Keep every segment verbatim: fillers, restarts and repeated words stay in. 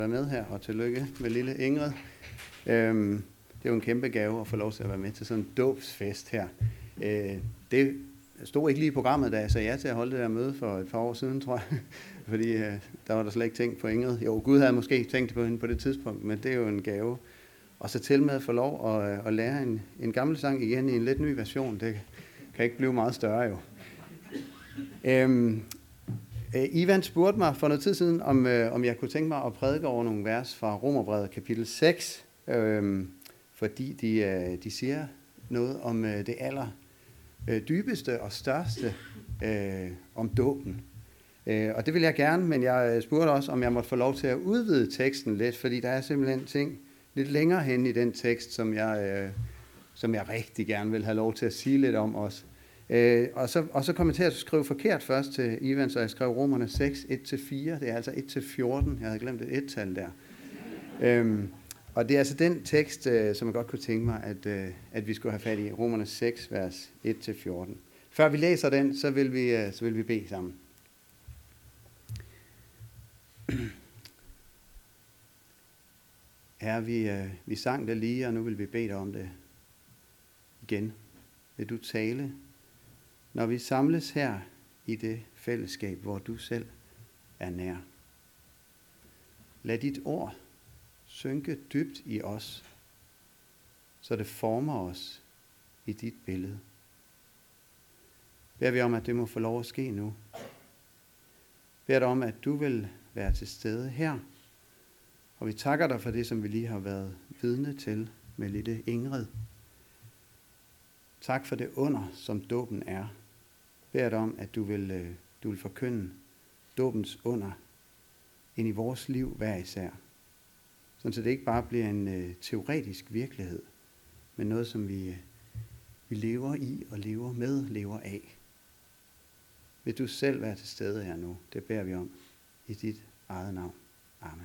være med her, og tillykke med lille Ingrid. Øhm, det er jo en kæmpe gave at få lov til at være med til sådan en dåbsfest her. Øh, det stod ikke lige i programmet, da jeg sagde ja til at holde det der møde for et par år siden, tror jeg. Fordi øh, der var der slet ikke tænkt på Ingrid. Jo, Gud havde måske tænkt på hende på det tidspunkt, men det er jo en gave. Og så til med at få lov at, at lære en, en gammel sang igen i en lidt ny version. Det kan ikke blive meget større jo. Øhm, Ivan spurgte mig for noget tid siden, om, øh, om jeg kunne tænke mig at prædike over nogle vers fra Romerbrevet kapitel seks, øh, fordi de, øh, de siger noget om øh, det aller øh, dybeste og største øh, om dåben. Øh, og det vil jeg gerne, men jeg spurgte også, om jeg måtte få lov til at udvide teksten lidt, fordi der er simpelthen ting lidt længere hen i den tekst, som jeg, øh, som jeg rigtig gerne vil have lov til at sige lidt om også. Øh, og, så, og så kom jeg til at skrive forkert først til Ivan, så jeg skrev Romerne seks, et til fire. Det er altså et til fjorten. Jeg havde glemt et et-tal der. Øhm, og det er altså den tekst, øh, som jeg godt kunne tænke mig, at, øh, at vi skulle have fat i. Romerne seks, vers et til fjorten. Før vi læser den, så vil vi, øh, så vil vi bede sammen. Herre, vi, øh, vi sang det lige, og nu vil vi bede dig om det igen. Vil du tale, når vi samles her i det fællesskab, hvor du selv er nær. Lad dit ord synke dybt i os, så det former os i dit billede. Beder vi om, at det må få lov at ske nu. Beder dig om, at du vil være til stede her, og vi takker dig for det, som vi lige har været vidne til med lille Ingrid. Tak for det under, som dåben er. Beder dig om, at du vil, du vil forkynde dåbens under ind i vores liv hver især. Sådan så det ikke bare bliver en uh, teoretisk virkelighed, men noget, som vi, uh, vi lever i og lever med, lever af. Vil du selv være til stede her nu? Det beder vi om i dit eget navn. Amen.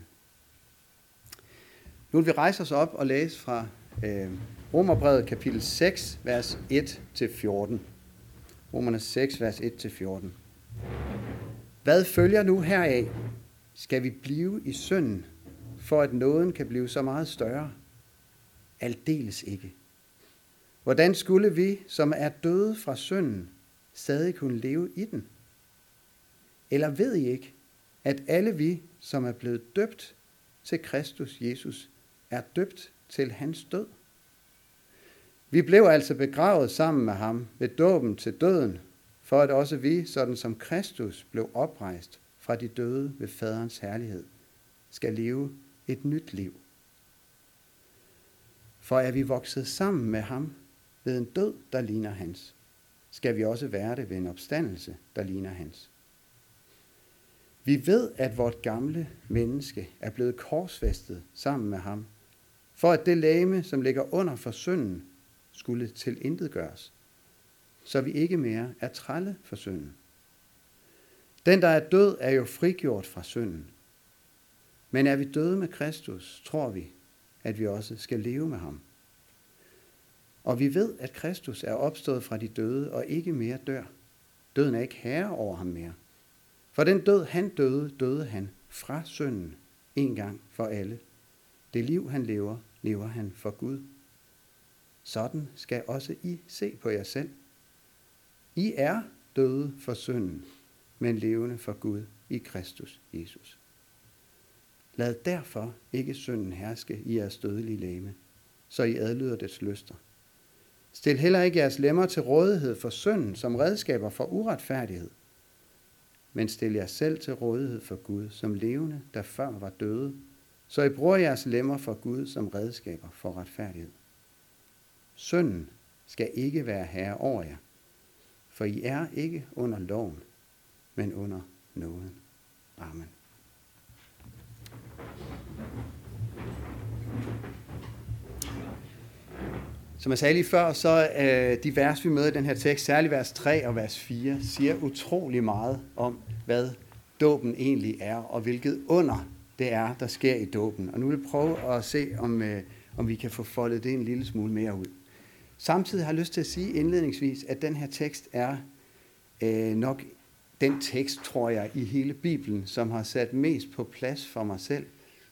Nu vil vi rejse os op og læse fra øh, Romerbrevet kapitel seks, vers et til fjorten. Romerne seks, vers et til fjorten. Hvad følger nu heraf? Skal vi blive i synden, for at nåden kan blive så meget større? Aldeles ikke. Hvordan skulle vi, som er døde fra synden, stadig kunne leve i den? Eller ved I ikke, at alle vi, som er blevet døbt til Kristus Jesus, er døbt til hans død? Vi blev altså begravet sammen med ham ved dåben til døden, for at også vi, sådan som Kristus blev oprejst fra de døde ved faderens herlighed, skal leve et nyt liv. For er vi vokset sammen med ham ved en død, der ligner hans, skal vi også være det ved en opstandelse, der ligner hans. Vi ved, at vort gamle menneske er blevet korsfæstet sammen med ham, for at det legeme, som ligger under for synden, skulle tilintetgøres, så vi ikke mere er trælle for synden. Den, der er død, er jo frigjort fra synden. Men er vi døde med Kristus, tror vi, at vi også skal leve med ham. Og vi ved, at Kristus er opstået fra de døde og ikke mere dør. Døden er ikke herre over ham mere. For den død, han døde, døde han fra synden en gang for alle. Det liv, han lever, lever han for Gud. Sådan skal også I se på jer selv. I er døde for synden, men levende for Gud i Kristus Jesus. Lad derfor ikke synden herske i jeres dødelige legeme, så I adlyder dets lyster. Stil heller ikke jeres lemmer til rådighed for synden som redskaber for uretfærdighed, men stil jer selv til rådighed for Gud som levende, der før var døde, så I bruger jeres lemmer for Gud som redskaber for retfærdighed. Synden skal ikke være herre over jer, for I er ikke under loven, men under nåden. Amen. Som jeg sagde lige før, så øh, de vers, vi møder i den her tekst, særligt vers tre og vers fire, siger utrolig meget om, hvad dåben egentlig er, og hvilket under det er, der sker i dåben. Og nu vil jeg prøve at se, om, øh, om vi kan få foldet det en lille smule mere ud. Samtidig har jeg lyst til at sige indledningsvis, at den her tekst er øh, nok den tekst, tror jeg, i hele Bibelen, som har sat mest på plads for mig selv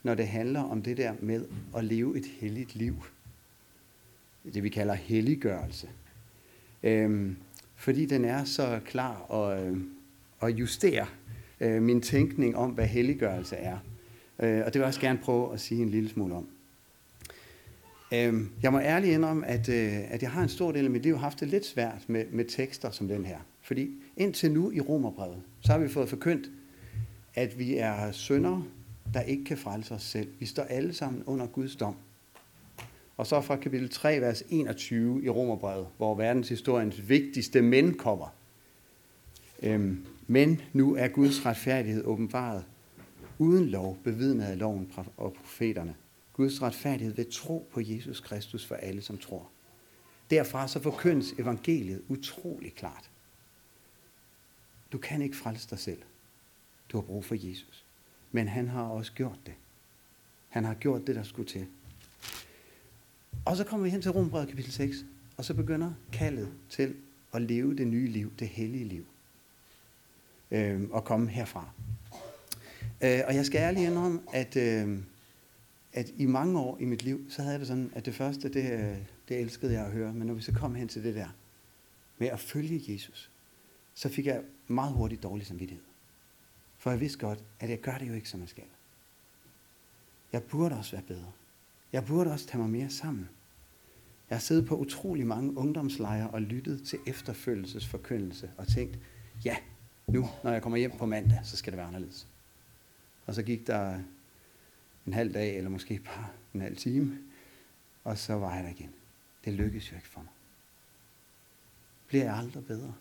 når det handler om det der med at leve et helligt liv. Det vi kalder helliggørelse. Øhm, fordi den er så klar og, øh, og justerer øh, min tænkning om, hvad helliggørelse er. Øh, og det vil jeg også gerne prøve at sige en lille smule om. Øh, jeg må ærligt indrømme, at, øh, at jeg har en stor del af mit liv haft det lidt svært med, med tekster som den her. Fordi indtil nu i Romerbrevet, så har vi fået forkyndt, at vi er syndere, der ikke kan frelse os selv. Vi står alle sammen under Guds dom. Og så fra kapitel tre, vers enogtyve i Romerbrevet, hvor verdenshistoriens vigtigste mænd kommer. Øhm, men nu er Guds retfærdighed åbenbaret uden lov, bevidnet af loven og profeterne. Guds retfærdighed ved tro på Jesus Kristus for alle, som tror. Derfra så forkyndes evangeliet utrolig klart. Du kan ikke frelse dig selv. Du har brug for Jesus. Men han har også gjort det. Han har gjort det, der skulle til. Og så kommer vi hen til Romerbrevet kapitel seks, og så begynder kaldet til at leve det nye liv, det hellige liv, øh, og komme herfra. Øh, og jeg skal ærligt indrømme, at, øh, at i mange år i mit liv, så havde jeg det sådan, at det første, det, det elskede jeg at høre, men når vi så kom hen til det der med at følge Jesus, så fik jeg meget hurtigt dårlig samvittighed. For jeg vidste godt, at jeg gør det jo ikke, som jeg skal. Jeg burde også være bedre. Jeg burde også tage mig mere sammen. Jeg har siddet på utrolig mange ungdomslejre og lyttet til efterfølgelsesforkyndelse og tænkt, ja, nu når jeg kommer hjem på mandag, så skal det være anderledes. Og så gik der en halv dag, eller måske bare en halv time, og så var jeg der igen. Det lykkedes jo ikke for mig. Bliver jeg aldrig bedre?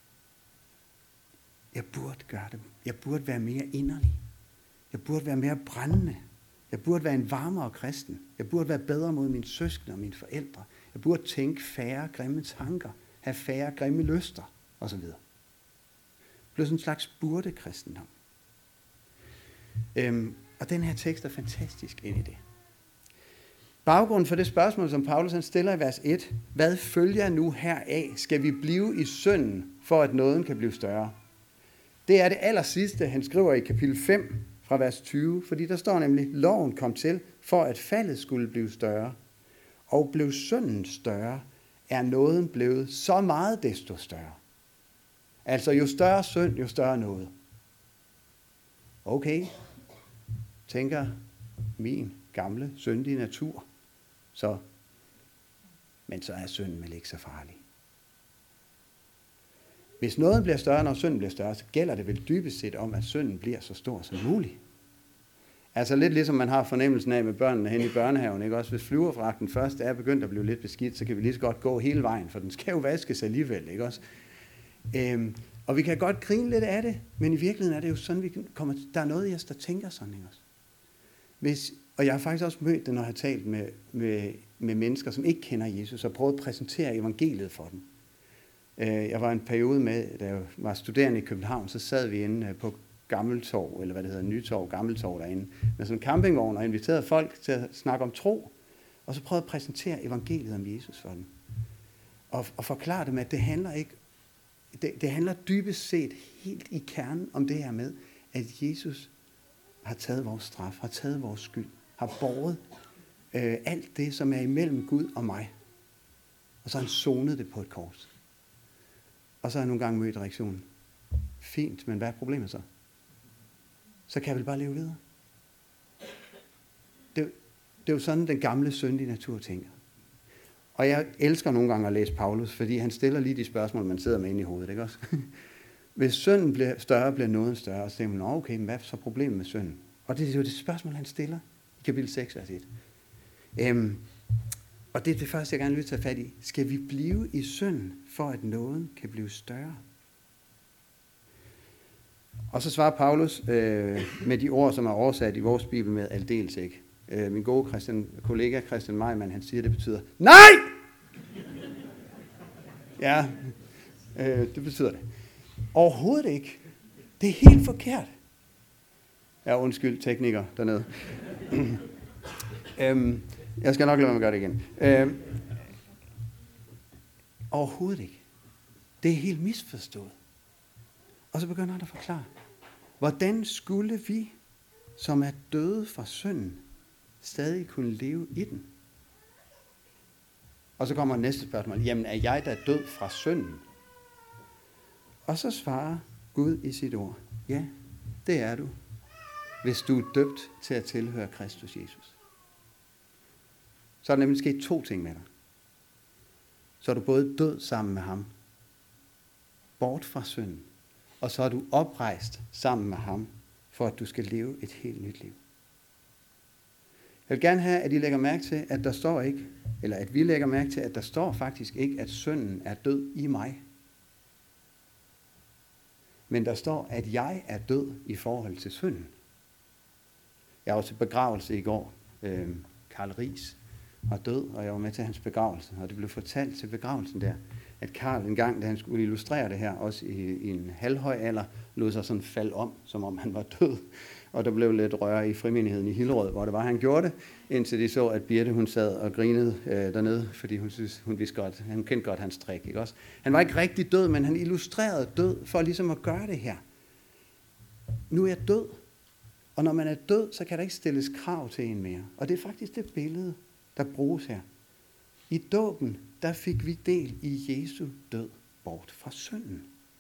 Jeg burde gøre det. Jeg burde være mere inderlig. Jeg burde være mere brændende. Jeg burde være en varmere kristen. Jeg burde være bedre mod mine søskende og mine forældre. Jeg burde tænke færre grimme tanker, have færre grimme lyster osv. Det blev sådan en slags burde-kristendom. Øhm, og den her tekst er fantastisk ind i det. Baggrunden for det spørgsmål, som Paulus han stiller i vers et, hvad følger nu heraf? Skal vi blive i synden, for at nåden kan blive større? Det er det aller sidste, han skriver i kapitel fem, fra vers tyve, fordi der står nemlig, loven kom til, for at faldet skulle blive større, og blev synden større, er nåden blevet så meget desto større. Altså jo større synd, jo større nåde. Okay, tænker min gamle syndige natur, så, men så er synden vel ikke så farlig. Hvis nåden bliver større, når synden bliver større, så gælder det vel dybest set om, at synden bliver så stor som muligt. Altså lidt ligesom man har fornemmelsen af med børnene hen i børnehaven, ikke? Også hvis flyverfragten først er begyndt at blive lidt beskidt, så kan vi lige så godt gå hele vejen, for den skal jo vaskes alligevel, ikke også? Øhm, og vi kan godt grine lidt af det, men i virkeligheden er det jo sådan, vi kommer til, der er noget i os, der tænker sådan, ikke også? Hvis, og jeg har faktisk også mødt det, når jeg har talt med, med, med mennesker, som ikke kender Jesus, og prøvet at præsentere evangeliet for dem. Jeg var en periode med, da jeg var studerende i København, så sad vi inde på Gammeltorv, eller hvad det hedder, Nytorv, Gammeltorv derinde, med sådan en campingvogn og inviterede folk til at snakke om tro, og så prøvede at præsentere evangeliet om Jesus for dem. Og, og forklare dem, at det handler ikke, det, det handler dybest set helt i kernen om det her med, at Jesus har taget vores straf, har taget vores skyld, har båret øh, alt det, som er imellem Gud og mig. Og så har han sonet det på et kors. Og så har jeg nogle gange mødt reaktionen. Fint, men hvad er problemet så? Så kan jeg vel bare leve videre. Det, det er jo sådan, den gamle syndige natur tænker. Og jeg elsker nogle gange at læse Paulus, fordi han stiller lige de spørgsmål, man sidder med inde i hovedet, ikke også? Hvis synden bliver større, bliver nåden større, så tænker man, okay, men hvad er så problemet med synden? Og det er jo det spørgsmål, han stiller i kapitel seks, vers et. Øhm, Og det er det første, jeg gerne vil tage fat i. Skal vi blive i synd, for at nåden kan blive større? Og så svarer Paulus øh, med de ord, som er oversat i vores bibel med aldeles ikke. Øh, min gode Christian, kollega Christian Meimann, han siger, det betyder nej! Ja, øh, det betyder det. Overhovedet ikke. Det er helt forkert. Ja, undskyld, tekniker dernede. øhm, Jeg skal nok lade mig gøre det igen. Øh, overhovedet ikke. Det er helt misforstået. Og så begynder han at forklare, hvordan skulle vi, som er døde fra synden, stadig kunne leve i den. Og så kommer næste spørgsmål. Jamen, er jeg da død fra synden? Og så svarer Gud i sit ord. Ja, det er du, hvis du er døbt til at tilhøre Kristus Jesus. Så er der nemlig sket to ting med dig. Så er du både død sammen med ham, bort fra synden, og så er du oprejst sammen med ham, for at du skal leve et helt nyt liv. Jeg vil gerne have, at I lægger mærke til, at der står ikke, eller at vi lægger mærke til, at der står faktisk ikke, at synden er død i mig. Men der står, at jeg er død i forhold til synden. Jeg var til begravelse i går. Øh, Karl Ries var død, og jeg var med til hans begravelse. Og det blev fortalt til begravelsen der, at Karl en gang, da han skulle illustrere det her, også i, i en halvhøj alder, lod sig sådan falde om, som om han var død. Og der blev lidt røre i frimenigheden i Hillerød, hvor det var, han gjorde det, indtil de så, at Birte, hun sad og grinede øh, dernede, fordi hun synes, hun vidste godt, han kendte godt hans trick, ikke også? Han var ikke rigtig død, men han illustrerede død for ligesom at gøre det her. Nu er jeg død, og når man er død, så kan der ikke stilles krav til en mere. Og det er faktisk det billede, der bruges her. I dåben, der fik vi del i Jesu død bort fra synden.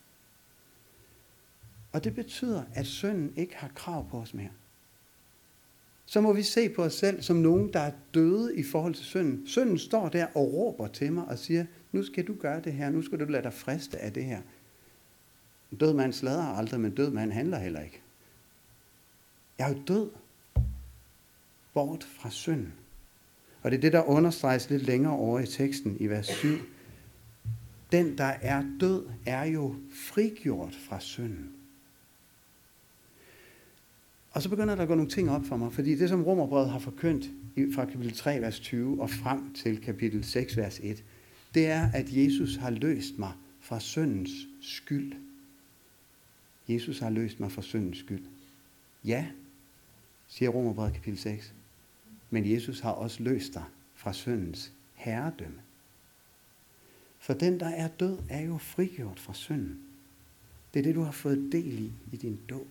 Og det betyder, at synden ikke har krav på os mere. Så må vi se på os selv som nogen, der er døde i forhold til synden. Synden står der og råber til mig og siger, nu skal du gøre det her, nu skal du lade dig friste af det her. Død mand sladrer aldrig, men død mand handler heller ikke. Jeg er jo død bort fra synden. Og det er det, der understreges lidt længere over i teksten i vers syv. Den, der er død, er jo frigjort fra synden. Og så begynder der at gå nogle ting op for mig, fordi det, som Romerbrevet har forkyndt fra kapitel tre, vers tyve og frem til kapitel seks, vers et, det er, at Jesus har løst mig fra syndens skyld. Jesus har løst mig fra syndens skyld. Ja, siger Romerbrevet kapitel seks, men Jesus har også løst dig fra syndens herredømme. For den, der er død, er jo frigjort fra synden. Det er det, du har fået del i i din dåb.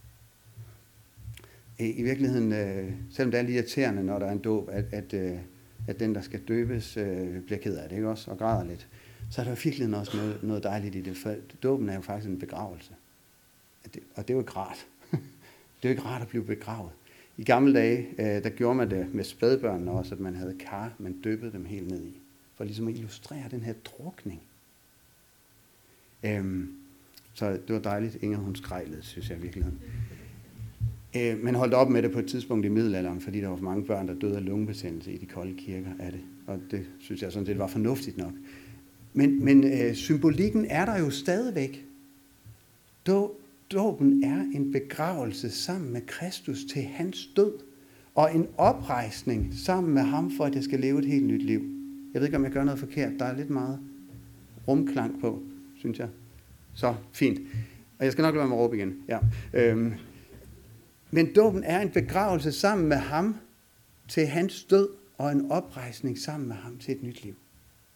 I virkeligheden, selvom det er lidt irriterende, når der er en dåb, at, at, at den, der skal døbes, bliver ked af det, ikke også, og græder lidt, så er der jo virkelig også noget, noget dejligt i det, for dåben er jo faktisk en begravelse. Og det er jo ikke rart. Det er jo ikke rart at blive begravet. I gamle dage, der gjorde man det med spædbørnene også, at man havde kar, man døbede dem helt ned i, for ligesom at illustrere den her drukning. Øhm, så det var dejligt. Inger, hun skreg lidt, synes jeg i virkeligheden. Man holdt op med det på et tidspunkt i middelalderen, fordi der var for mange børn, der døde af lungebetændelse i de kolde kirker af det. Og det synes jeg sådan set var fornuftigt nok. Men, men øh, symbolikken er der jo stadigvæk. Dåben er en begravelse sammen med Kristus til hans død, og en oprejsning sammen med ham, for at jeg skal leve et helt nyt liv. Jeg ved ikke, om jeg gør noget forkert. Der er lidt meget rumklang på, synes jeg. Så, fint. Og jeg skal nok lade være med at råbe igen. Ja. Øhm. Men dåben er en begravelse sammen med ham til hans død, og en oprejsning sammen med ham til et nyt liv.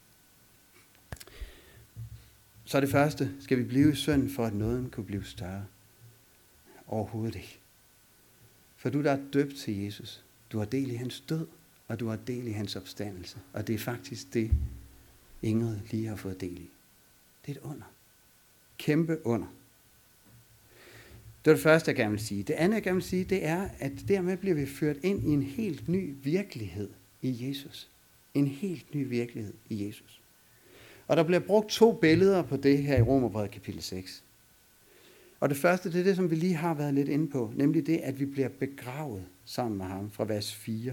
Så det første, skal vi blive i synd, for at nåden kunne blive større? Overhovedet ikke. For du, der er døbt til Jesus, du har del i hans død, og du har del i hans opstandelse. Og det er faktisk det, Ingrid lige har fået del i. Det er et under. Kæmpe under. Det er det første, jeg gerne vil sige. Det andet, jeg gerne vil sige, det er, at dermed bliver vi ført ind i en helt ny virkelighed i Jesus. En helt ny virkelighed i Jesus. Og der bliver brugt to billeder på det her i Romerbrevet kapitel seks. Og det første, det er det, som vi lige har været lidt inde på, nemlig det, at vi bliver begravet sammen med ham fra vers fire.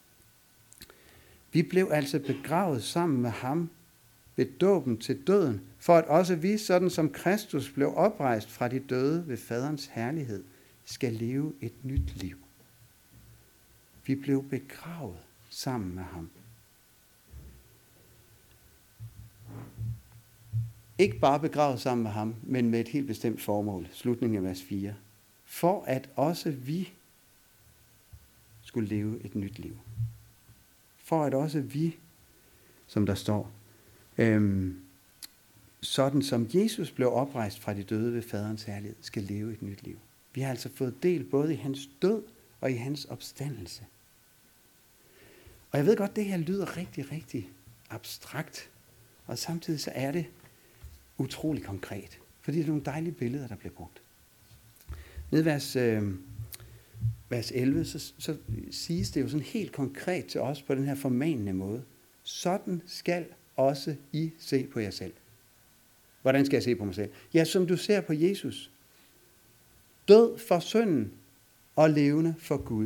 Vi blev altså begravet sammen med ham ved dåben til døden, for at også vi, sådan som Kristus blev oprejst fra de døde ved faderens herlighed, skal leve et nyt liv. Vi blev begravet sammen med ham. Ikke bare begravet sammen med ham, men med et helt bestemt formål. Slutningen af vers fire. For at også vi skulle leve et nyt liv. For at også vi, som der står, øhm, sådan som Jesus blev oprejst fra de døde ved faderens herlighed, skal leve et nyt liv. Vi har altså fået del både i hans død og i hans opstandelse. Og jeg ved godt, det her lyder rigtig, rigtig abstrakt. Og samtidig så er det utrolig konkret. Fordi det er nogle dejlige billeder, der bliver brugt. Nede i vers, øh, vers elleve, så, så siges det jo sådan helt konkret til os på den her formanende måde. Sådan skal også I se på jer selv. Hvordan skal jeg se på mig selv? Ja, som du ser på Jesus. Død for synden og levende for Gud.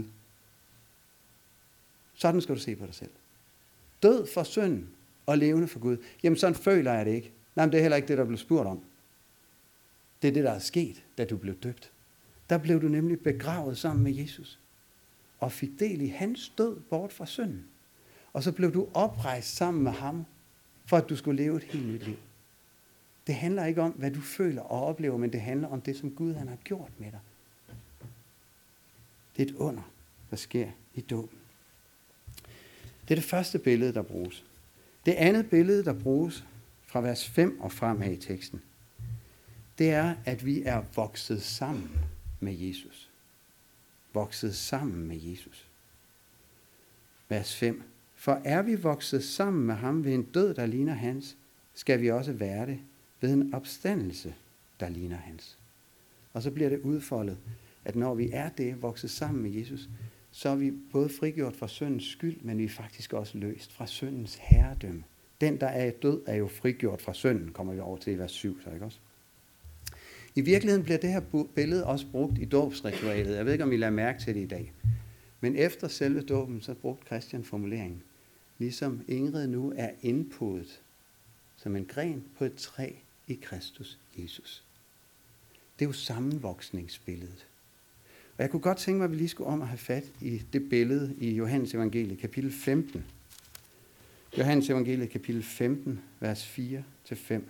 Sådan skal du se på dig selv. Død for synden og levende for Gud. Jamen sådan føler jeg det ikke. Nej, men det er heller ikke det, der blev spurgt om. Det er det, der er sket, da du blev døbt. Der blev du nemlig begravet sammen med Jesus. Og fik del i hans død bort fra synden. Og så blev du oprejst sammen med ham, for at du skulle leve et helt nyt liv. Det handler ikke om, hvad du føler og oplever, men det handler om det, som Gud han har gjort med dig. Det er et under, der sker i dåben. Det er det første billede, der bruges. Det andet billede, der bruges fra vers fem og fremad i teksten, det er, at vi er vokset sammen med Jesus. Vokset sammen med Jesus. Vers fem. For er vi vokset sammen med ham ved en død, der ligner hans, skal vi også være det ved en opstandelse, der ligner hans. Og så bliver det udfoldet, at når vi er det, vokset sammen med Jesus, så er vi både frigjort fra syndens skyld, men vi er faktisk også løst fra syndens herredømme. Den, der er død, er jo frigjort fra synden, kommer vi over til i vers syv, så ikke også? I virkeligheden bliver det her billede også brugt i dåbsritualet. Jeg ved ikke, om I lader mærke til det i dag. Men efter selve dåben, så brugte Christian formuleringen, ligesom Ingrid nu er indpodet som en gren på et træ i Kristus Jesus. Det er jo sammenvoksningsbilledet. Og jeg kunne godt tænke mig, at vi lige skulle om at have fat i det billede i Johannes evangeliet, kapitel femten. Johannes evangeliet, kapitel femten, vers fire til fem.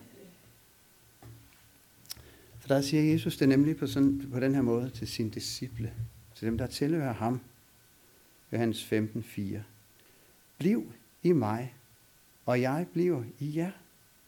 For der siger Jesus det nemlig på, sådan, på den her måde til sine disciple, til dem, der tilhører ham. Johannes femten, fire. Bliv i mig, og jeg bliver i jer.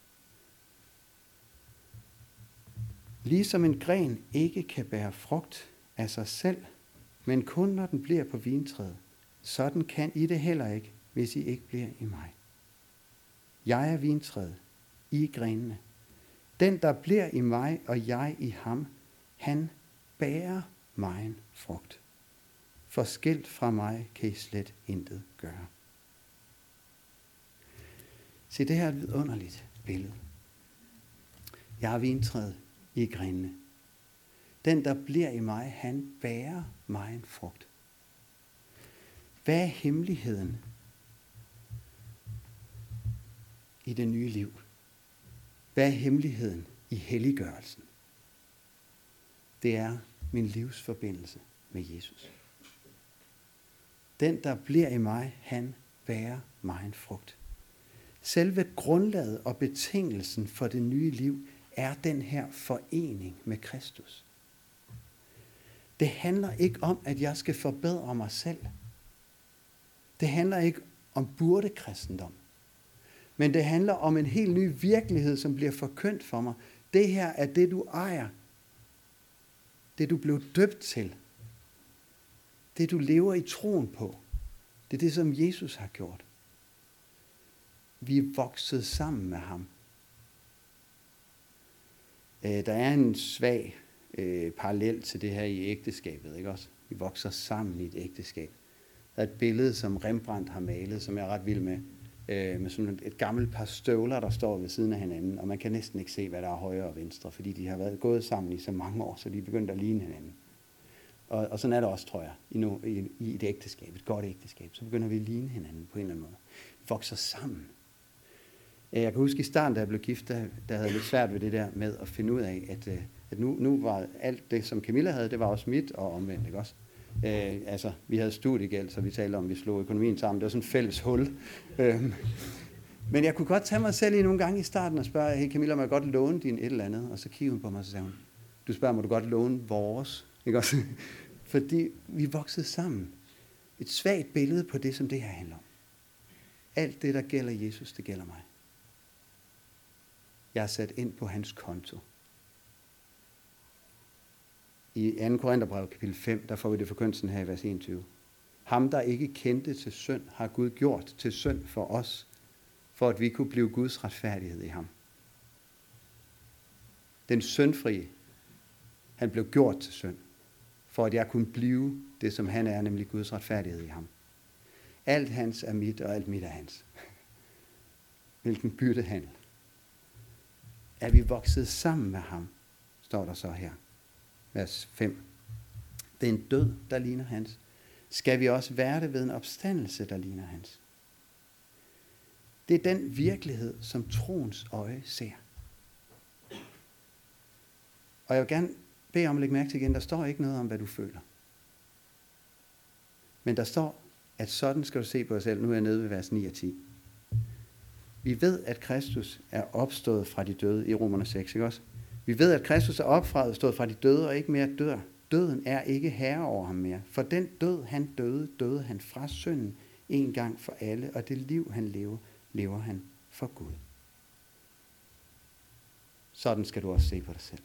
Ligesom en gren ikke kan bære frugt af sig selv, men kun når den bliver på vintræet, sådan kan I det heller ikke, hvis I ikke bliver i mig. Jeg er vintræet, I er grenene. Den, der bliver i mig, og jeg i ham, han bærer megen frugt. For skilt fra mig kan I slet intet gøre. Se, det her er et vidunderligt billede. Jeg er vintræet, I er grenene. Den, der bliver i mig, han bærer megen frugt. Hvad er hemmeligheden i det nye liv? Hvad er hemmeligheden i helliggørelsen? Det er min livsforbindelse med Jesus. Den, der bliver i mig, han bærer megen frugt. Selve grundlaget og betingelsen for det nye liv er den her forening med Kristus. Det handler ikke om, at jeg skal forbedre mig selv. Det handler ikke om burde-kristendom. Men det handler om en helt ny virkelighed, som bliver forkyndt for mig. Det her er det, du ejer. Det, du blev døbt til. Det, du lever i troen på. Det er det, som Jesus har gjort. Vi er vokset sammen med ham. Der er en svag øh, parallel til det her i ægteskabet, ikke også? Vi vokser sammen i et ægteskab. Der er et billede, som Rembrandt har malet, som jeg er ret vild med. Øh, med sådan et gammelt par støvler, der står ved siden af hinanden, og man kan næsten ikke se, hvad der er højre og venstre, fordi de har været gået sammen i så mange år, så de er begyndt at ligne hinanden. Og, og sådan er det også, tror jeg, i, no, i, i et ægteskab, et godt ægteskab. Så begynder vi at ligne hinanden på en eller anden måde. Vi vokser sammen. Jeg kan huske i starten, da jeg blev gift, der, der havde jeg lidt svært ved det der med at finde ud af, at, at nu, nu var alt det, som Camilla havde, det var også mit og omvendt, ikke også? Øh, altså, vi havde studiegæld, så vi talte om, at vi slog økonomien sammen. Det var sådan et fælles hul. Øh, men jeg kunne godt tage mig selv i nogle gange i starten og spørge, hey Camilla, må jeg godt låne din et eller andet? Og så kiggede hun på mig, og så sagde hun, du spørger, må du godt låne vores? Ikke også? Fordi vi voksede sammen. Et svagt billede på det, som det her handler om. Alt det, der gælder Jesus, det gælder mig. Jeg er sat ind på hans konto. I anden Korintherbrev, kapitel fem, der får vi det forkyndelsen her i vers enogtyve. Ham, der ikke kendte til synd, har Gud gjort til synd for os, for at vi kunne blive Guds retfærdighed i ham. Den syndfrie, han blev gjort til synd, for at jeg kunne blive det, som han er, nemlig Guds retfærdighed i ham. Alt hans er mit, og alt mit er hans. Hvilken byttehandel. Er vi vokset sammen med ham, står der så her. Vers fem. Det er en død, der ligner hans. Skal vi også være det ved en opstandelse, der ligner hans? Det er den virkelighed, som troens øje ser. Og jeg vil gerne bede om at lægge mærke til igen, der står ikke noget om, hvad du føler. Men der står, at sådan skal du se på dig selv. Nu er jeg nede ved vers ni og ti. Vi ved, at Kristus er opstået fra de døde i Romerne seks, ikke også? Vi ved, at Kristus er opstået fra de døde og ikke mere dør. Døden er ikke herre over ham mere. For den død, han døde, døde han fra synden en gang for alle, og det liv, han lever, lever han for Gud. Sådan skal du også se på dig selv.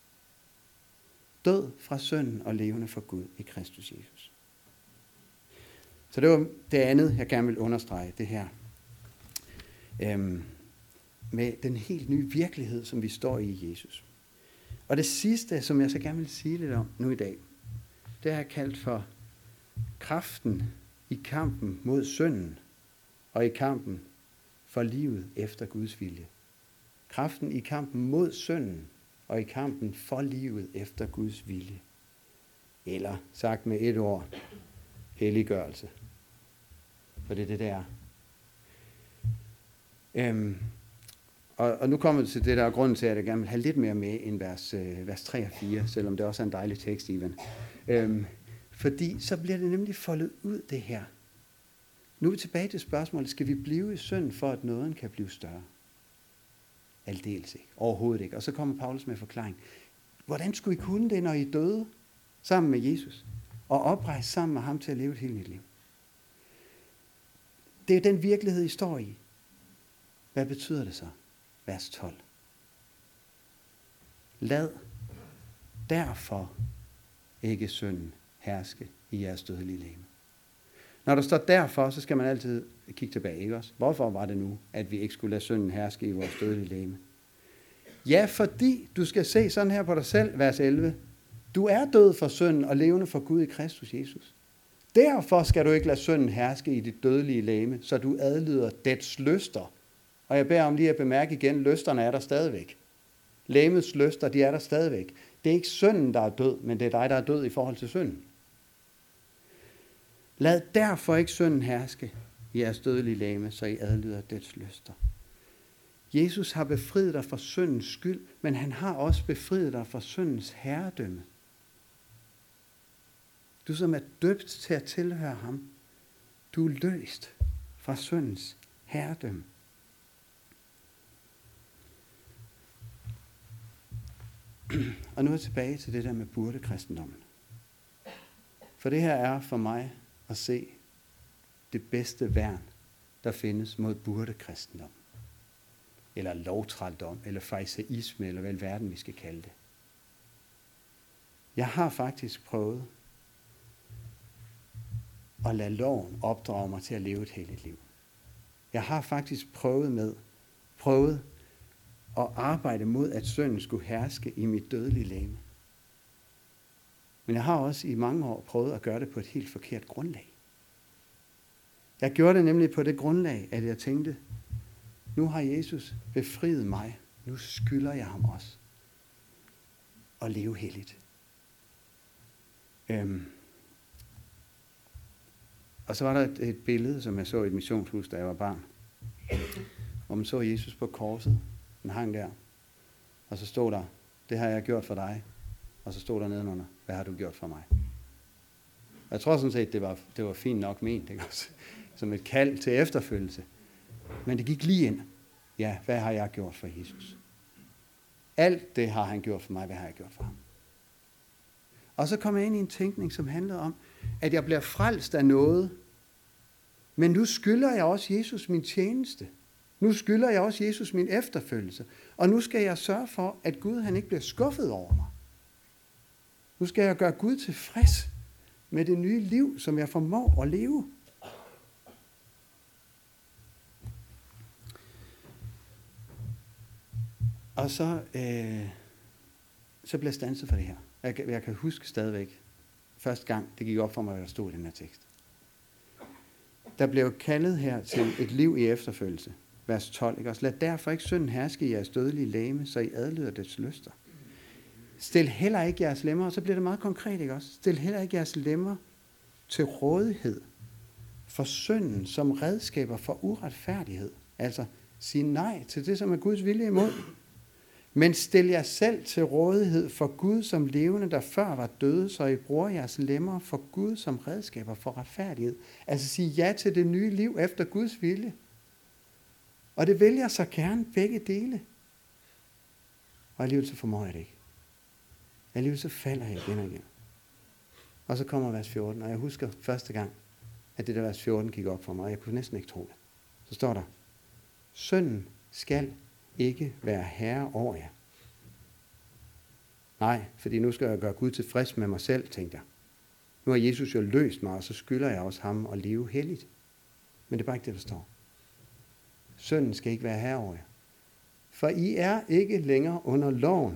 Død fra synden og levende for Gud i Kristus Jesus. Så det var det andet, jeg gerne vil understrege, det her. Øhm, med den helt nye virkelighed, som vi står i i Jesus. Og det sidste, som jeg så gerne vil sige lidt om nu i dag, det er kaldt for kraften i kampen mod synden og i kampen for livet efter Guds vilje. Kraften i kampen mod synden og i kampen for livet efter Guds vilje. Eller sagt med et ord, helliggørelse. For det er det, der er. Øhm, og, og nu kommer det til det, der er grunden til, at jeg gerne vil have lidt mere med end vers, øh, vers tre og fire, selvom det også er en dejlig tekst, Ivan. Øhm, fordi så bliver det nemlig foldet ud, det her. Nu er vi tilbage til spørgsmålet, skal vi blive i synd, for at nåden kan blive større? Aldeles ikke. Overhovedet ikke. Og så kommer Paulus med forklaring. Hvordan skulle I kunne det, når I døde sammen med Jesus, og oprejse sammen med ham til at leve et helt nyt liv? Det er den virkelighed, I står i. Hvad betyder det så? Vers tolv. Lad derfor ikke synden herske i jeres dødelige legeme. Når der står derfor, så skal man altid kigge tilbage, ikke også? Hvorfor var det nu, at vi ikke skulle lade synden herske i vores dødelige legeme? Ja, fordi du skal se sådan her på dig selv, vers elleve. Du er død for synden og levende for Gud i Kristus Jesus. Derfor skal du ikke lade synden herske i dit dødelige legeme, så du adlyder dets lyster. Og jeg beder om lige at bemærke igen, lysterne er der stadigvæk. Legemets lyster, de er der stadigvæk. Det er ikke synden, der er død, men det er dig, der er død i forhold til synden. Lad derfor ikke synden herske i jeres dødelige legeme, så I adlyder dets lyster. Jesus har befriet dig fra syndens skyld, men han har også befriet dig fra syndens herredømme. Du som er døbt til at tilhøre ham, du er løst fra syndens herredømme. Og nu er jeg tilbage til det der med burde-kristendommen. For det her er for mig at se det bedste værn, der findes mod burde-kristendom. Eller lovtrældom, eller fariseisme, eller hvad verden vi skal kalde det. Jeg har faktisk prøvet at lade loven opdrage mig til at leve et helligt liv. Jeg har faktisk prøvet med, prøvet at arbejde mod, at synden skulle herske i mit dødelige legeme. Men jeg har også i mange år prøvet at gøre det på et helt forkert grundlag. Jeg gjorde det nemlig på det grundlag, at jeg tænkte, nu har Jesus befriet mig, nu skylder jeg ham også at leve helligt. Øhm. Og så var der et, et billede, som jeg så i et missionshus, da jeg var barn, hvor man så Jesus på korset. Den hang der. Og så stod der, det har jeg gjort for dig. Og så stod der nedenunder, hvad har du gjort for mig? Og jeg tror sådan set, det var, det var fint nok ment, ikke også? Som et kald til efterfølgelse. Men det gik lige ind. Ja, hvad har jeg gjort for Jesus? Alt det har han gjort for mig, hvad har jeg gjort for ham? Og så kom jeg ind i en tænkning, som handlede om, at jeg bliver frelst af noget. Men nu skylder jeg også Jesus min tjeneste. Nu skylder jeg også Jesus min efterfølgelse. Og nu skal jeg sørge for, at Gud han ikke bliver skuffet over mig. Nu skal jeg gøre Gud tilfreds med det nye liv, som jeg formår at leve. Og så, øh, så bliver jeg standset for det her. Jeg, jeg kan huske stadigvæk, første gang det gik op for mig, hvad der stod i den her tekst. Der blev kaldet her til et liv i efterfølgelse. Vers tolv. Ikke også? Lad derfor ikke synden herske i jeres dødelige legeme, så I adlyder dets lyster. Stil heller ikke jeres lemmer, og så bliver det meget konkret, ikke også? Stil heller ikke jeres lemmer til rådighed for synden som redskaber for uretfærdighed. Altså, sig nej til det, som er Guds vilje imod. Men stil jer selv til rådighed for Gud som levende, der før var døde, så I bruger jeres lemmer for Gud som redskaber for retfærdighed. Altså sig ja til det nye liv efter Guds vilje. Og det vælger så gerne begge dele. Og alligevel så formår jeg det ikke. Alligevel så falder jeg igen og igen. Og så kommer vers fjorten, og jeg husker første gang, at det der vers fjorten gik op for mig, og jeg kunne næsten ikke tro det. Så står der, synden skal ikke være herre over jer. Nej, fordi nu skal jeg gøre Gud tilfreds med mig selv, tænkte jeg. Nu har Jesus jo løst mig, og så skylder jeg også ham at leve helligt. Men det er bare ikke det, der står. Synden skal ikke være herre over jer. For I er ikke længere under loven.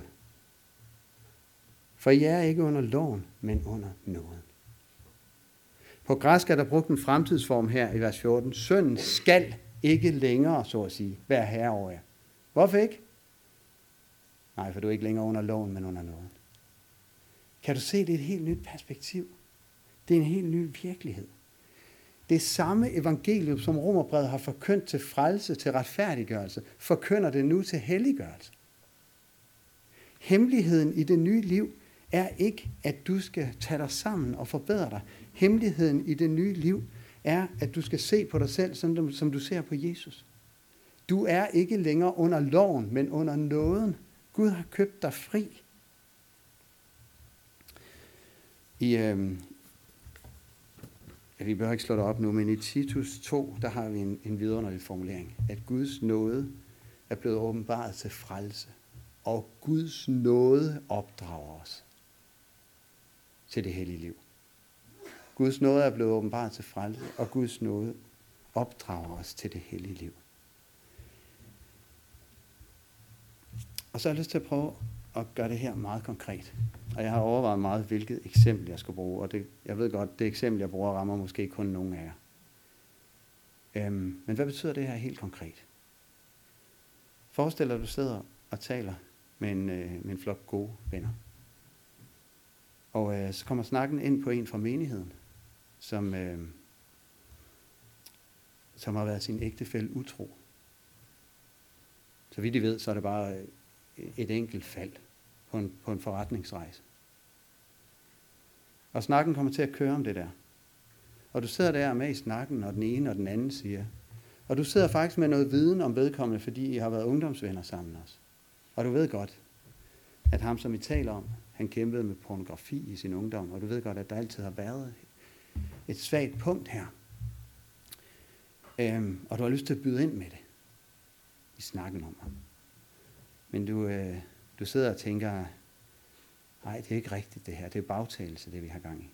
For I er ikke under loven, men under nåden. På græsk er der brugt en fremtidsform her i vers fjorten. Synden skal ikke længere, så at sige, være herre over jer. Hvorfor ikke? Nej, for du er ikke længere under loven, men under nåden. Kan du se, det er et helt nyt perspektiv? Det er en helt ny virkelighed. Det samme evangelium, som Romerbrevet har forkyndt til frelse, til retfærdiggørelse, forkynder det nu til helliggørelse. Hemmeligheden i det nye liv er ikke, at du skal tage dig sammen og forbedre dig. Hemmeligheden i det nye liv er, at du skal se på dig selv, som du, som du ser på Jesus. Du er ikke længere under loven, men under nåden. Gud har købt dig fri. I, øh, ja, vi behøver ikke slå det op nu, men i Titus to, der har vi en, en vidunderlig formulering. At Guds nåde er blevet åbenbaret til frelse. Og Guds nåde opdrager os til det hellige liv. Guds nåde er blevet åbenbaret til frelse, og Guds nåde opdrager os til det hellige liv. Og så har jeg lyst til at prøve at gøre det her meget konkret. Og jeg har overvejet meget, hvilket eksempel jeg skal bruge. Og det, jeg ved godt, det eksempel, jeg bruger, rammer måske kun nogen af jer. Øhm, men hvad betyder det her helt konkret? Forestil dig, at du sidder og taler med en, øh, med en flok gode venner. Og øh, så kommer snakken ind på en fra menigheden, som, øh, som har været sin ægtefælle utro. Så vidt I ved, så er det bare et enkelt fald på en, på en forretningsrejse. Og snakken kommer til at køre om det der. Og du sidder der med i snakken, og den ene og den anden siger. Og du sidder faktisk med noget viden om vedkommende, fordi I har været ungdomsvenner sammen også. Og du ved godt, at ham, som I taler om, han kæmpede med pornografi i sin ungdom. Og du ved godt, at der altid har været et svagt punkt her. Øhm, og du har lyst til at byde ind med det i snakken om ham. Men du, øh, du sidder og tænker, nej, det er ikke rigtigt det her. Det er bagtagelse, det vi har gang i.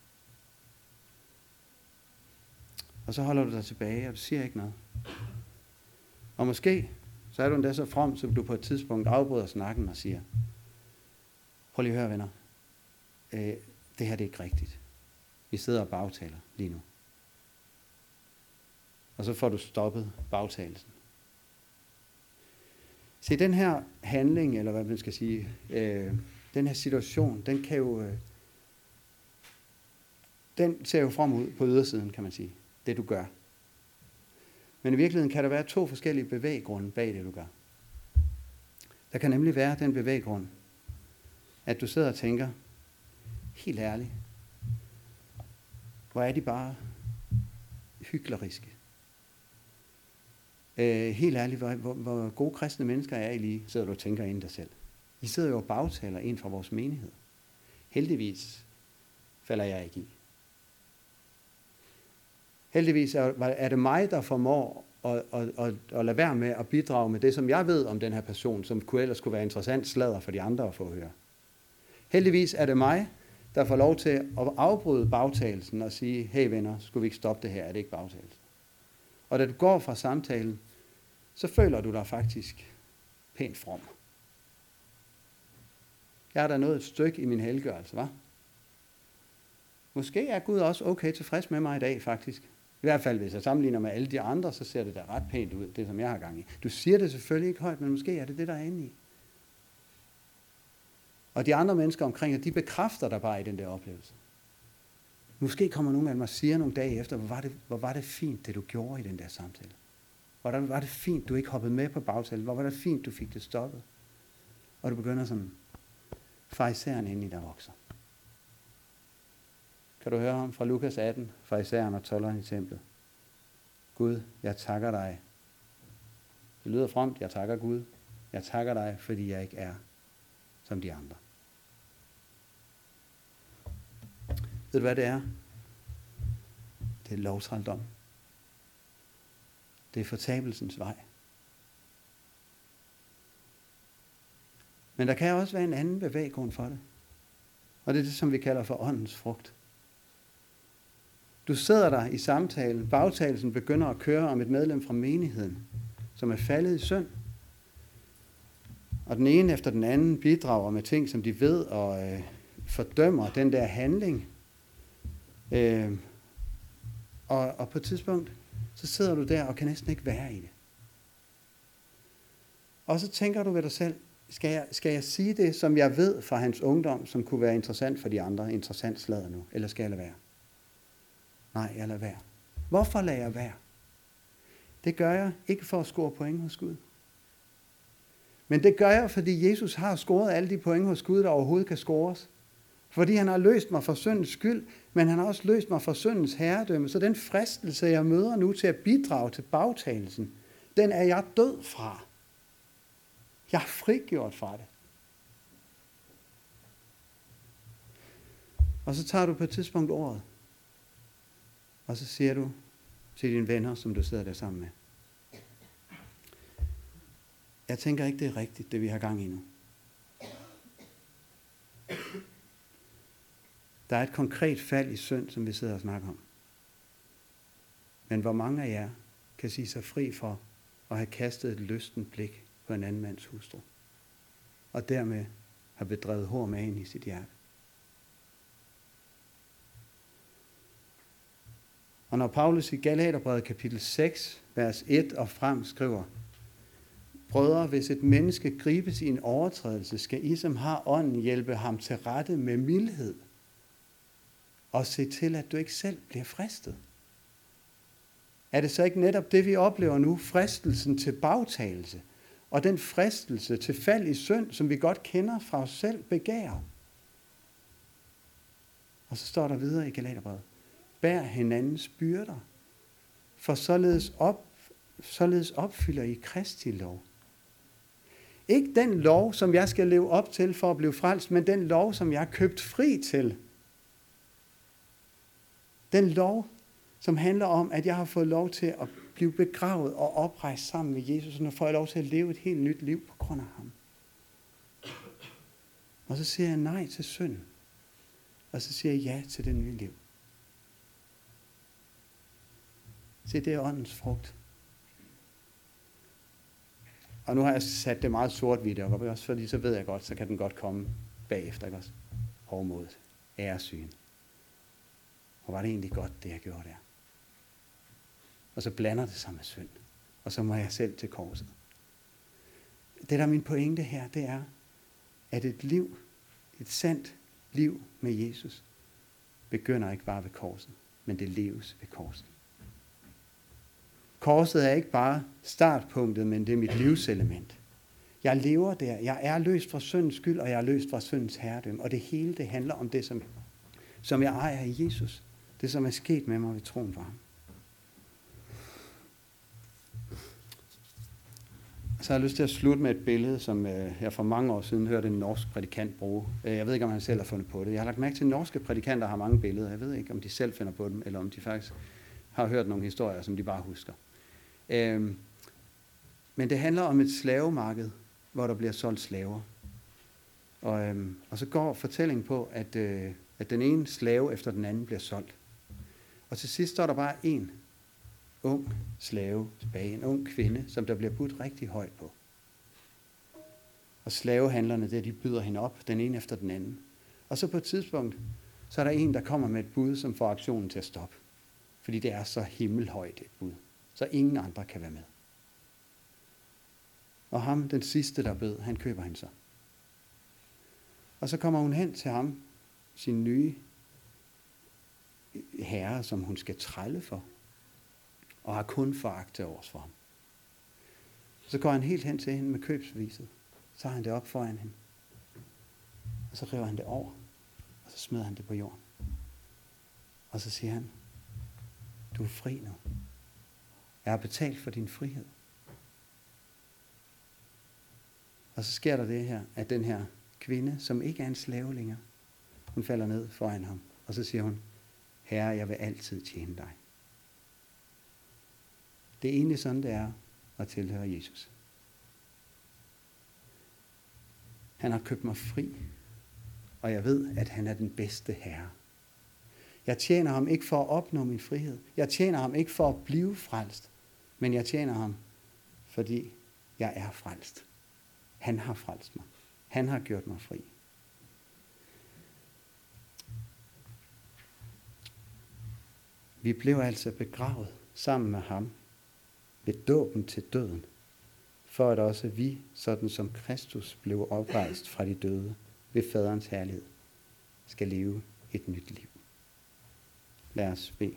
Og så holder du dig tilbage, og du siger ikke noget. Og måske, så er du endda så from, så du på et tidspunkt afbryder snakken og siger, prøv lige at høre, venner. Øh, det her det er ikke rigtigt. Vi sidder og bagtaler lige nu. Og så får du stoppet bagtagelsen. Se, den her handling, eller hvad man skal sige, øh, den her situation, den kan jo, øh, den ser jo frem ud på ydersiden, kan man sige, det du gør. Men i virkeligheden kan der være to forskellige bevæggrunde bag det, du gør. Der kan nemlig være den bevæggrund, at du sidder og tænker, helt ærligt, hvor er de bare hykleriske. Øh, helt ærligt, hvor, hvor, hvor gode kristne mennesker er I lige, sidder du og tænker ind i dig selv. I sidder jo og bagtaler en fra vores menighed. Heldigvis falder jeg ikke i. Heldigvis er, er det mig, der formår at, at, at, at lade være med at bidrage med det, som jeg ved om den her person, som kunne ellers kunne være interessant sladder for de andre at få at høre. Heldigvis er det mig, der får lov til at afbryde bagtagelsen og sige, hey venner, skulle vi ikke stoppe det her, er det ikke bagtagelse? Og da du går fra samtalen, så føler du dig faktisk pænt from. Jeg har da nået et stykke i min helgørelse, hva'? Måske er Gud også okay tilfreds med mig i dag, faktisk. I hvert fald, hvis jeg sammenligner med alle de andre, så ser det da ret pænt ud, det som jeg har gang i. Du siger det selvfølgelig ikke højt, men måske er det det, der er inde i. Og de andre mennesker omkring dig, de bekræfter dig bare i den der oplevelse. Måske kommer nogen af dem og siger nogle dage efter, hvor var det, hvor var det fint, det du gjorde i den der samtale. Hvor var det fint, du ikke hoppede med på bagtalen. Hvor var det fint, du fik det stoppet. Og du begynder sådan, farisæeren inde i der vokser. Kan du høre ham fra Lukas atten, farisæeren og tolderen i templet? Gud, jeg takker dig. Det lyder fromt, jeg takker Gud. Jeg takker dig, fordi jeg ikke er som de andre. Ved du, hvad det er? Det er lovtrældom. Det er fortabelsens vej. Men der kan også være en anden bevæggrund for det. Og det er det, som vi kalder for åndens frugt. Du sidder der i samtalen. Bagtagelsen begynder at køre om et medlem fra menigheden, som er faldet i synd. Og den ene efter den anden bidrager med ting, som de ved og øh, fordømmer den der handling. Øh, og, og på et tidspunkt, så sidder du der og kan næsten ikke være i det. Og så tænker du ved dig selv, skal jeg, skal jeg sige det, som jeg ved fra hans ungdom, som kunne være interessant for de andre, interessant sladder nu, eller skal jeg lade være? Nej, jeg lader være. Hvorfor lader jeg være? Det gør jeg ikke for at score point hos Gud. Men det gør jeg, fordi Jesus har scoret alle de point hos Gud, der overhovedet kan scores. Fordi han har løst mig for syndens skyld, men han har også løst mig for syndens herredømme. Så den fristelse, jeg møder nu til at bidrage til bagtagelsen, den er jeg død fra. Jeg er frigjort fra det. Og så tager du på et tidspunkt ordet, og så siger du til dine venner, som du sidder der sammen med, jeg tænker ikke, det er rigtigt, det vi har gang i nu. Der er et konkret fald i synd, som vi sidder og snakker om. Men hvor mange af jer kan sige sig fri for at have kastet et lystent blik på en anden mands hustru, og dermed har bedrevet hår med ind i sit hjerte? Og når Paulus i Galaterbrevet kapitel seks, vers et og frem skriver, brødre, hvis et menneske gribes i en overtrædelse, skal I, som har ånden, hjælpe ham til rette med mildhed, og se til, at du ikke selv bliver fristet. Er det så ikke netop det, vi oplever nu, fristelsen til bagtagelse, og den fristelse til fald i synd, som vi godt kender fra os selv, begærer? Og så står der videre i Galaterbrevet, bær hinandens byrder, for således, op, således opfylder I Kristi lov. Ikke den lov, som jeg skal leve op til for at blive frelst, men den lov, som jeg er købt fri til. Den lov, som handler om, at jeg har fået lov til at blive begravet og oprejst sammen med Jesus, og nu får jeg lov til at leve et helt nyt liv på grund af ham. Og så siger jeg nej til synd, og så siger jeg ja til det nye liv. Se, det er åndens frugt. Og nu har jeg sat det meget sort-hvidt op, også fordi så ved jeg godt, så kan den godt komme bagefter, ikke også? Hovmodet, æresyn. Og var det egentlig godt, det jeg gjorde der? Og så blander det sig med synd. Og så må jeg selv til korset. Det, der er min pointe her, det er, at et liv, et sandt liv med Jesus, begynder ikke bare ved korset, men det leves ved korset. Korset er ikke bare startpunktet, men det er mit livselement. Jeg lever der. Jeg er løst fra syndens skyld, og jeg er løst fra syndens herredømme. Og det hele, det handler om det, som, som jeg ejer i Jesus. Det, som er sket med mig ved troen på ham. Så har jeg lyst til at slutte med et billede, som jeg for mange år siden hørte en norsk prædikant bruge. Jeg ved ikke, om han selv har fundet på det. Jeg har lagt mærke til, at norske prædikanter har mange billeder. Jeg ved ikke, om de selv finder på dem, eller om de faktisk har hørt nogle historier, som de bare husker. Øhm, men det handler om et slavemarked, hvor der bliver solgt slaver. Og, øhm, og så går fortællingen på, at øh, at den ene slave efter den anden bliver solgt. Og til sidst står der bare en ung slave tilbage, en ung kvinde, som der bliver budt rigtig højt på. Og slavehandlerne, der, de byder hende op, den ene efter den anden. Og så på et tidspunkt, så er der en, der kommer med et bud, som får aktionen til at stoppe. Fordi det er så himmelhøjt et bud, så ingen andre kan være med. Og ham, den sidste, der bød, han køber hende så. Og så kommer hun hen til ham, sin nye herre, som hun skal trælle for, og har kun foragt til overs for ham. Så går han helt hen til hende med købsbeviset, så tager han det op foran hende, og så river han det over, og så smider han det på jorden. Og så siger han, du er fri nu. Jeg har betalt for din frihed. Og så sker der det her, at den her kvinde, som ikke er en slave længere, hun falder ned foran ham, og så siger hun, Herre, jeg vil altid tjene dig. Det er egentlig sådan, det er at tilhøre Jesus. Han har købt mig fri, og jeg ved, at han er den bedste herre. Jeg tjener ham ikke for at opnå min frihed. Jeg tjener ham ikke for at blive frelst, men jeg tjener ham, fordi jeg er frelst. Han har frelst mig. Han har gjort mig fri. Vi blev altså begravet sammen med ham ved dåben til døden, for at også vi, sådan som Kristus blev oprejst fra de døde ved faderens herlighed, skal leve et nyt liv. Lad os bede.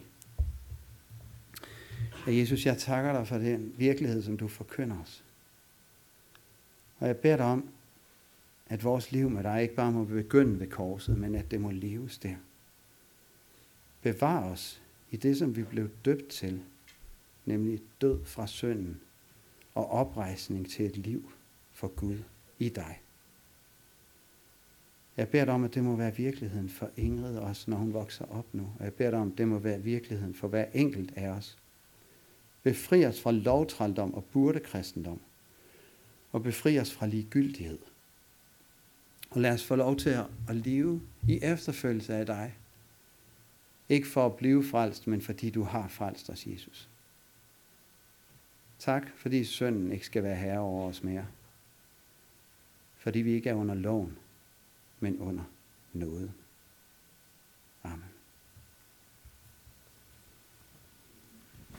Ja, Jesus, jeg takker dig for den virkelighed, som du forkynder os. Og jeg beder dig om, at vores liv med dig ikke bare må begynde ved korset, men at det må leves der. Bevar os i det, som vi blev døbt til, nemlig død fra synden og oprejsning til et liv for Gud i dig. Jeg beder dig om, at det må være virkeligheden for Ingrid også, når hun vokser op nu. Og jeg beder dig om, at det må være virkeligheden for hver enkelt af os. Befri os fra lovtrældom og burdekristendom. Og befri os fra ligegyldighed. Og lad os få lov til at leve i efterfølgelse af dig. Ikke for at blive frelst, men fordi du har frelst os, Jesus. Tak, fordi synden ikke skal være herre over os mere. Fordi vi ikke er under loven, men under nåde. Amen.